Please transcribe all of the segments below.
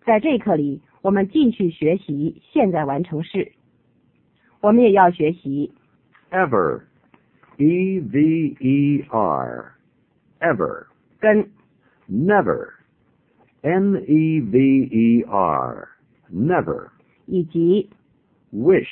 在这一课里，我们继续学习现在完成式。我们也要学习 ever, E-V-E-R, ever, 跟 never, N-E-V-E-R, never, 以及 wish,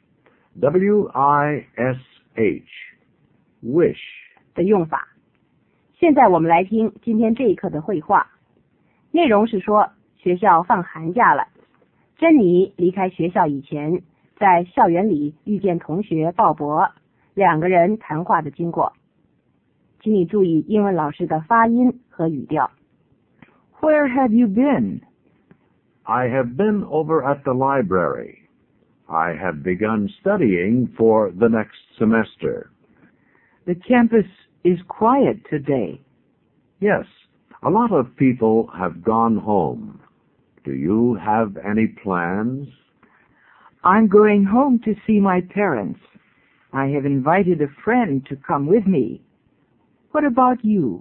W-I-S-H, wish. 的用法。现在我们来听今天这一课的绘画，内容是说学校放寒假了，珍妮离开学校以前，在校园里遇见同学鲍勃，两个人谈话的经过。请你注意英文老师的发音和语调。Where have you been? I have been over at the library. I have begun studying for the next semester. The campus is quiet today. Yes, a lot of people have gone home. Do you have any plans? I'm going home to see my parents. I have invited a friend to come with me. What about you?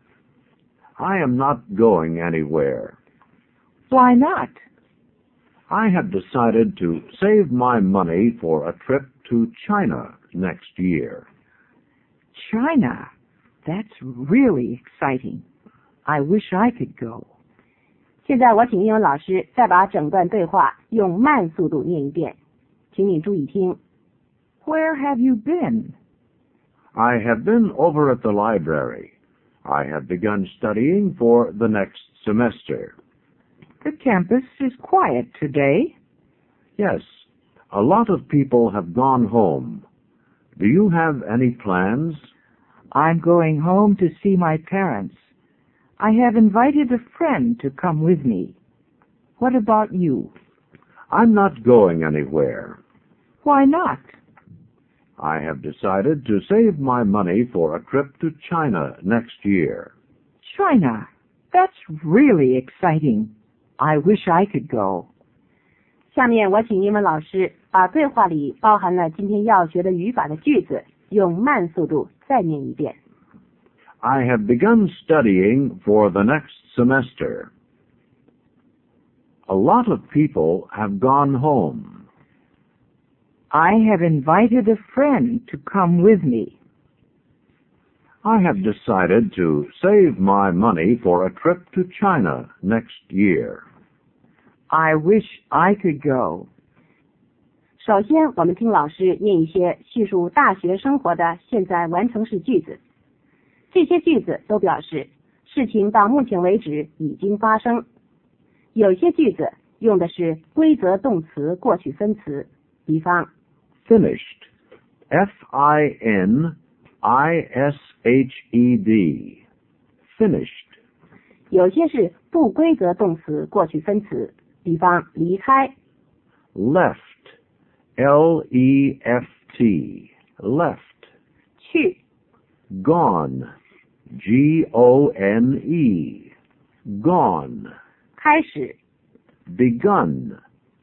I am not going anywhere. Why not? I have decided to save my money for a trip to China next year. China? That's really exciting. I wish I could go. 现在我请英文老师再把整段对话用慢速度念一遍，请你注意听。 Where have you been? I have been over at the library. I have begun studying for the next semester. The campus is quiet today. Yes, a lot of people have gone home. Do you have any plans? I'm going home to see my parents. I have invited a friend to come with me. What about you? I'm not going anywhere. Why not? I have decided to save my money for a trip to China next year. China? That's really exciting. I wish I could go. 下面我请英文老师把对话里包含了今天要学的语法的句子用慢速度再念一遍。 I have begun studying for the next semester. A lot of people have gone home. I have invited a friend to come with me. I have decided to save my money for a trip to China next year. I wish I could go. 首先，我们听老师念一些叙述大学生活的现在完成式句子。这些句子都表示事情到目前为止已经发生。有些句子用的是规则动词过去分词，比方 Finished. F-I-N-I-S-H-E-D. Finished. 有些是不规则动词过去分词，比方离开 Left. L-E-F-T. Left. 去 Gone. G-O-N-E. Gone. 开始 Begun.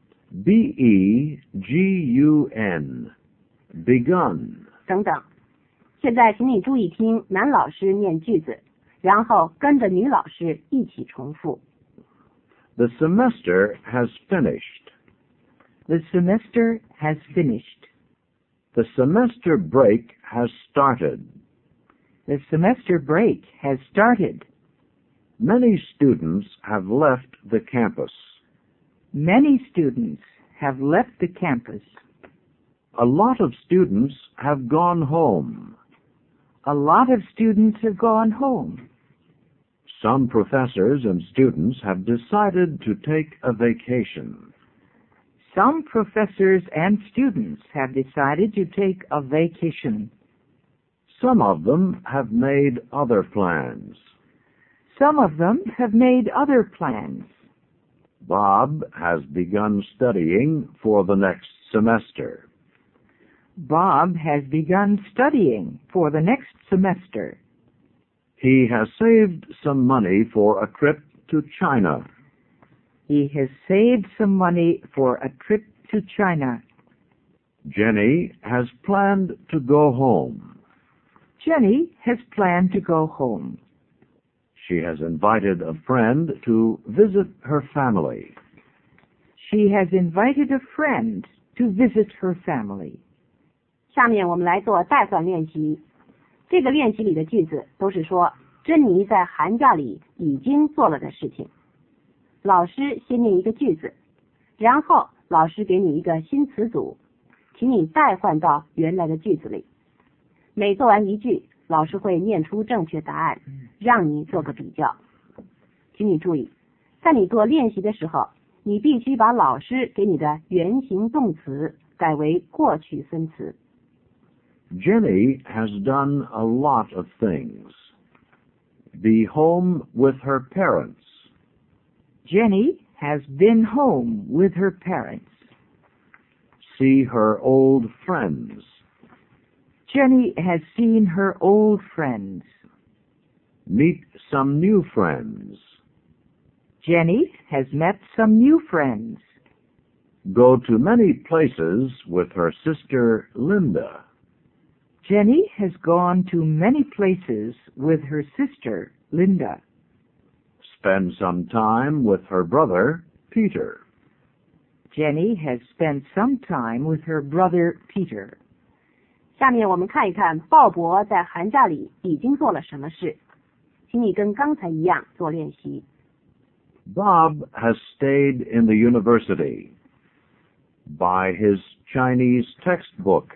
B-E-G-U-N. Begun. 等等。现在请你注意听男老师念句子，然后跟着女老师一起重复。 The semester has finished. The semester has finished. The semester break has started. The semester break has started. Many students have left the campus. Many students have left the campus. A lot of students have gone home. A lot of students have gone home. Some professors and students have decided to take a vacation. Some professors and students have decided to take a vacation. Some of them have made other plans. Some of them have made other plans. Bob has begun studying for the next semester. Bob has begun studying for the next semester. He has saved some money for a trip to China. He has saved some money for a trip to China. Jenny has planned to go home. Jenny has planned to go home. She has invited a friend to visit her family. She has invited a friend to visit her family. 下面我们来做代换练习。这个练习里的句子都是说珍妮在寒假里已经做了的事情。老师先念一个句子，然后老师给你一个新词组，请你代换到原来的句子里。每做完一句，老师会念出正确答案，让你做个比较。请你注意，在你做练习的时候，你必须把老师给你的原形动词改为过去分词。 Jenny has done a lot of things. Be home with her parents. Jenny has been home with her parents. See her old friends. Jenny has seen her old friends. Meet some new friends. Jenny has met some new friends. Go to many places with her sister Linda. Jenny has gone to many places with her sister Linda. Spend some time with her brother Peter. Jenny has spent some time with her brother Peter. 下面我们看一看鲍勃在寒假里已经做了什么事，请你跟刚才一样做练习。 Bob has stayed in the university. Buy his Chinese textbook.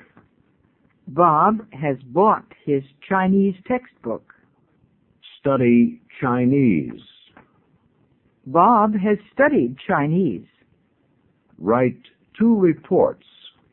Bob has bought his Chinese textbook. Study Chinese. Bob has studied Chinese. Write 2 reports.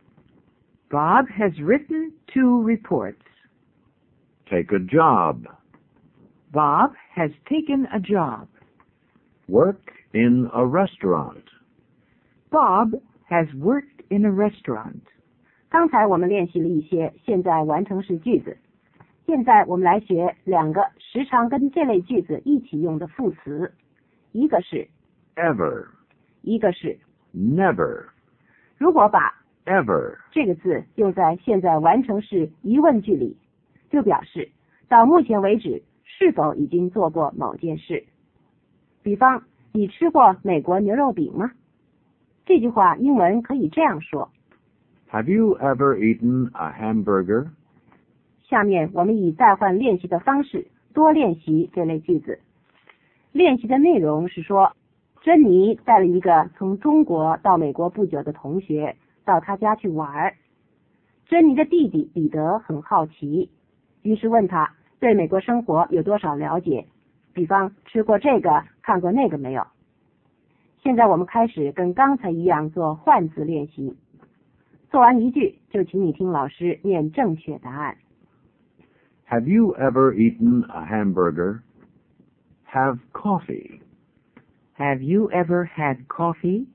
Bob has written 2 reports. Take a job. Bob has taken a job. Work in a restaurant. Bob has worked in a restaurant. 刚才我们练习了一些现在完成式句子，现在我们来学2个时常跟这类句子一起用的副词，一个是 Ever. 一个是 Never. 如果把 Ever. 这个字用在现在完成式疑问句里，就表示到目前为止是否已经做过某件事。比方，你吃过美国牛肉饼吗？这句话英文可以这样说。 Have you ever eaten a hamburger? 下面我们以代换练习的方式多练习这类句子。练习的内容是说，珍妮带了一个从中国到美国不久的同学到他家去玩。珍妮的弟弟彼得很好奇，于是问他对美国生活有多少了解，比方吃过这个，看过那个没有。现在我们开始跟刚才一样做换字练习。做完一句，就请你听老师念正确答案。 Have you ever eaten a hamburger? Have coffee. Have you ever had coffee?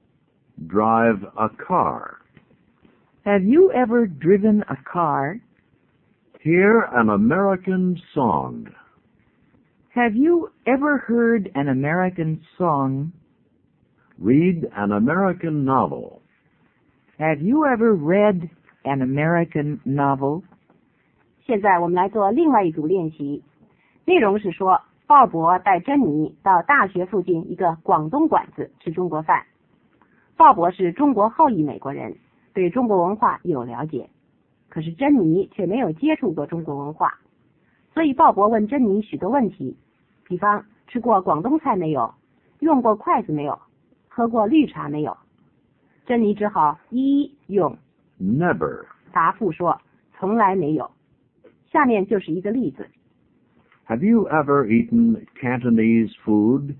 Drive a car. Have you ever driven a car? Hear an American song. Have you ever heard an American song? Read an American novel. Have you ever read an American novel? 现在我们来做另外一组练习，内容是说，鲍勃带珍妮到大学附近一个广东馆子吃中国饭。鲍勃是中国后裔美国人，对中国文化有了解，可是珍妮却没有接触过中国文化，所以鲍勃问珍妮许多问题，比方吃过广东菜没有，用过筷子没有，喝过绿茶没有。珍妮只好一一用 Never. 答复说从来没有。下面就是一个例子。 Have you ever eaten Cantonese food?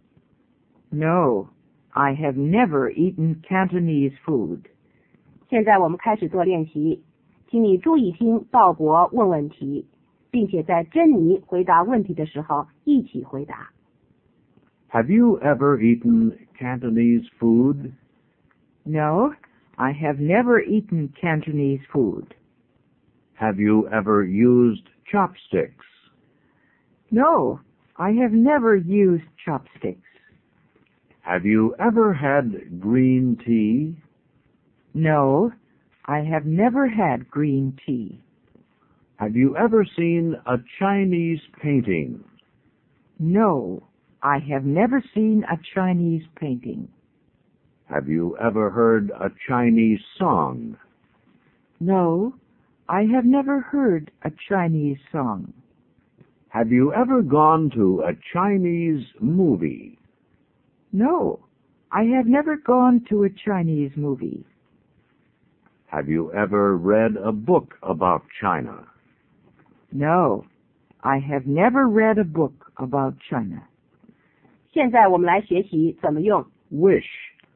No, I have never eaten Cantonese food. 现在我们开始做练习，请你注意听鲍勃问问题，并且在珍妮回答问题的时候一起回答。 Have you ever eaten Cantonese food? No, I have never eaten Cantonese food. Have you ever used chopsticks? No, I have never used chopsticks. Have you ever had green tea? No, I have never had green tea. Have you ever seen a Chinese painting? No, I have never seen a Chinese painting. Have you ever heard a Chinese song? No, I have never heard a Chinese song. Have you ever gone to a Chinese movie? No, I have never gone to a Chinese movie. Have you ever read a book about China? No, I have never read a book about China. 现在我们来学习怎么用 Wish.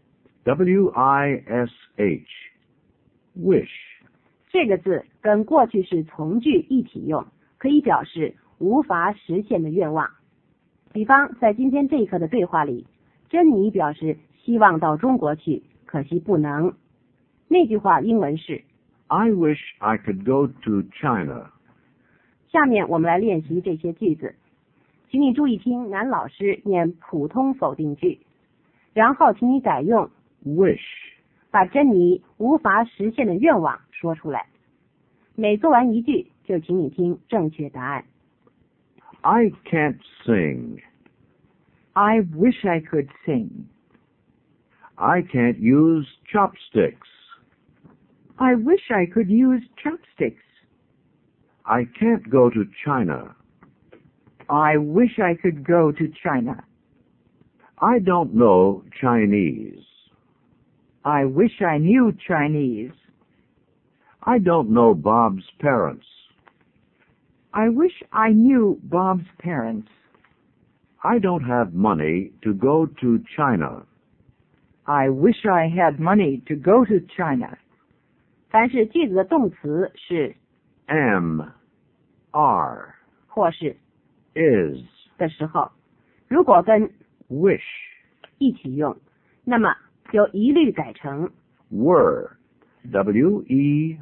W-I-S-H. Wish. 这个字跟过去式从句一体用，可以表示无法实现的愿望。比方在今天这一课的对话里，珍妮表示希望到中国去，可惜不能。那句话英文是 I wish I could go to China. 下面我们来练习这些句子，请你注意听男老师念普通否定句，然后请你改用 Wish. 把珍妮无法实现的愿望说出来。每做完一句，就请你听正确答案。 I can't sing. I wish I could sing. I can't use chopsticks. I wish I could use chopsticks. I can't go to China. I wish I could go to China. I don't know Chinese. I wish I knew Chinese. I don't know Bob's parents. I wish I knew Bob's parents. I don't have money to go to China. I wish I had money to go to China. 凡是句子的动词是 Am, are, 或是 is, 的时候，如果跟 wish, 一起用，那么就一律改成 were, W-E-R-E,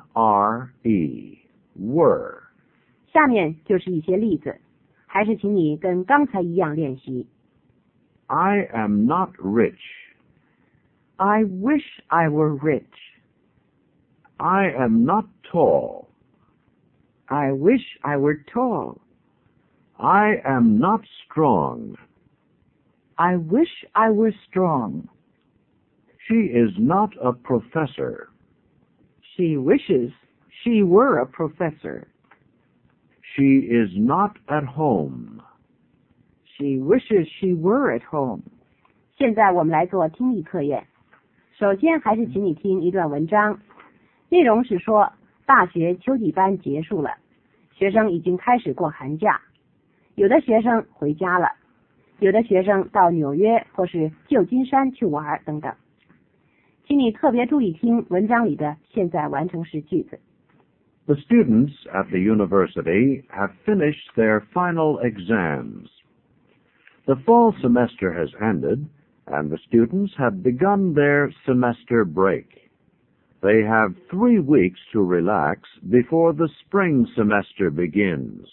were. 下面就是一些例子，还是请你跟刚才一样练习。 I am not rich. I wish I were rich. I am not tall. I wish I were tall. I am not strong. I wish I were strong. She is not a professor. She wishes she were a professor. She is not at home. She wishes she were at home. 现在我们来做听力测验。首先还是请你听一段文章，内容是说大学秋季班结束了，学生已经开始过寒假，有的学生回家了，有的学生到纽约或是旧金山去玩等等。请你特别注意听文章里的现在完成时句子。 The students at the university have finished their final exams. The fall semester has ended, and the students have begun their semester break. They have 3 weeks to relax before the spring semester begins.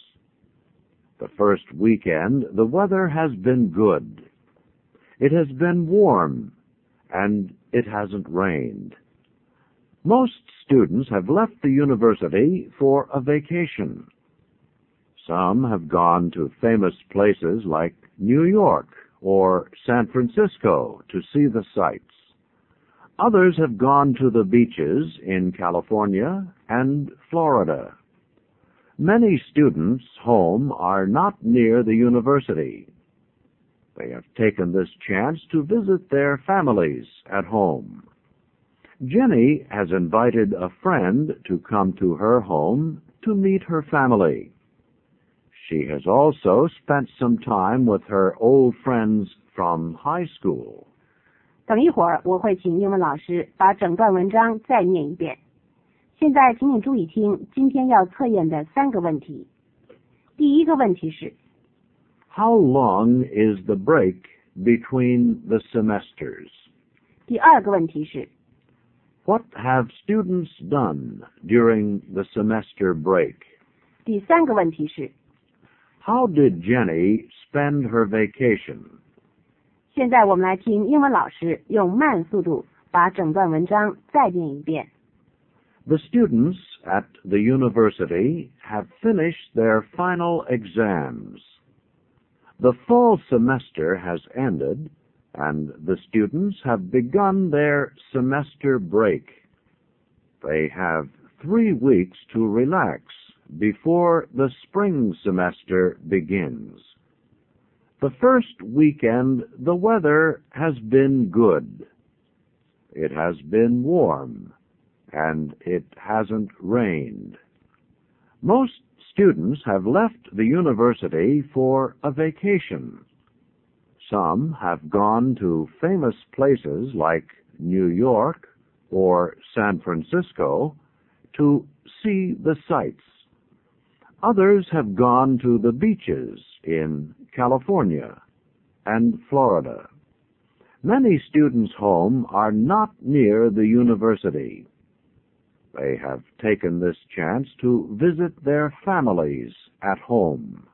The first weekend, the weather has been good. It has been warm, and it hasn't rained. Most students have left the university for a vacation. Some have gone to famous places like New York or San Francisco to see the sights. Others have gone to the beaches in California and Florida. Many students home are not near the university. They have taken this chance to visit their families at home. Jenny has invited a friend to come to her home to meet her family. She has also spent some time with her old friends from high school. 等一会儿我会请英文老师把整段文章再念一遍。现在请你注意听今天要测验的3个问题。第一个问题是 How long is the break between the semesters? 第二个问题是 What have students done during the semester break? 第三个问题是 How did Jenny spend her vacation? 现在我们来听英文老师用慢速度把整段文章再念一遍。 The students at the university have finished their final exams. The fall semester has ended, and the students have begun their semester break. They have 3 weeks to relax before the spring semester begins. The first weekend, the weather has been good. It has been warm, and it hasn't rained. Most students have left the university for a vacation. Some have gone to famous places like New York or San Francisco to see the sights. Others have gone to the beaches in California and Florida. Many students' homes are not near the university. They have taken this chance to visit their families at home.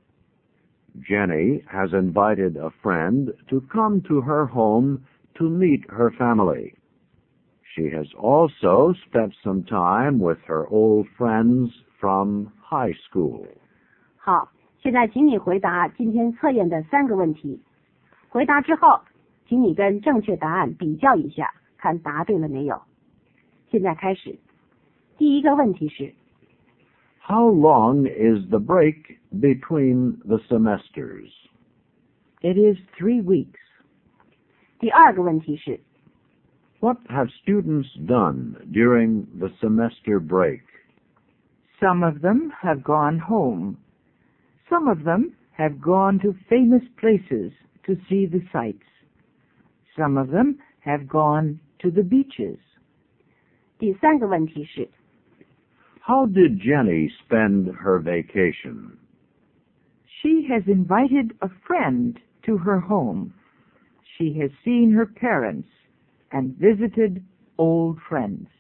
Jenny has invited a friend to come to her home to meet her family. She has also spent some time with her old friends from high school. 好，现在请你回答今天测验的3个问题。回答之后，请你跟正确答案比较一下，看答对了没有。现在开始。第一个问题是 How long is the break between the semesters? It is 3 weeks. 第二个问题是 What have students done during the semester break? Some of them have gone home. Some of them have gone to famous places to see the sights. Some of them have gone to the beaches. 第三个问题是 How did Jenny spend her vacation? She has invited a friend to her home. She has seen her parents and visited old friends.